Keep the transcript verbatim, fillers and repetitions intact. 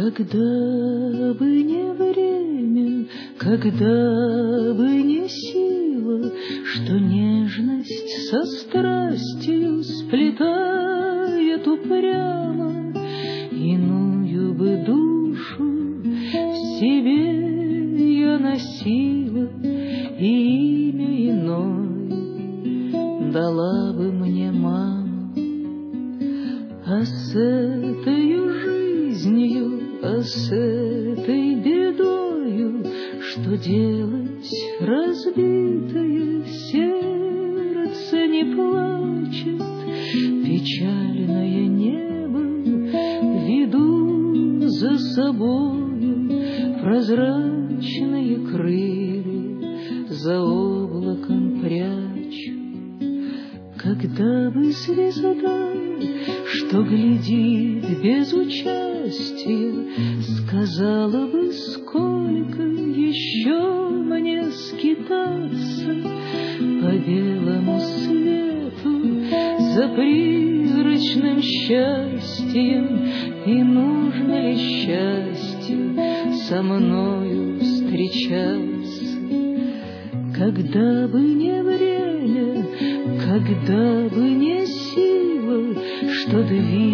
Когда бы не время, когда бы не сила, что нежность со страстью сплетает упрямо, иную бы душу в себе я носила, и имя иное дала бы мне мама. А с этой жизнью, а с этой бедою, что делать, разбитое сердце не плачет, печальное небо веду за собою, прозрачные крылья за облаком прячу. Когда бы звезда, что глядит без участия, сказала бы, сколько еще мне скитаться по белому свету за призрачным счастьем, и нужно ли счастье со мною встречаться? Когда бы не время, когда бы не сила, что движется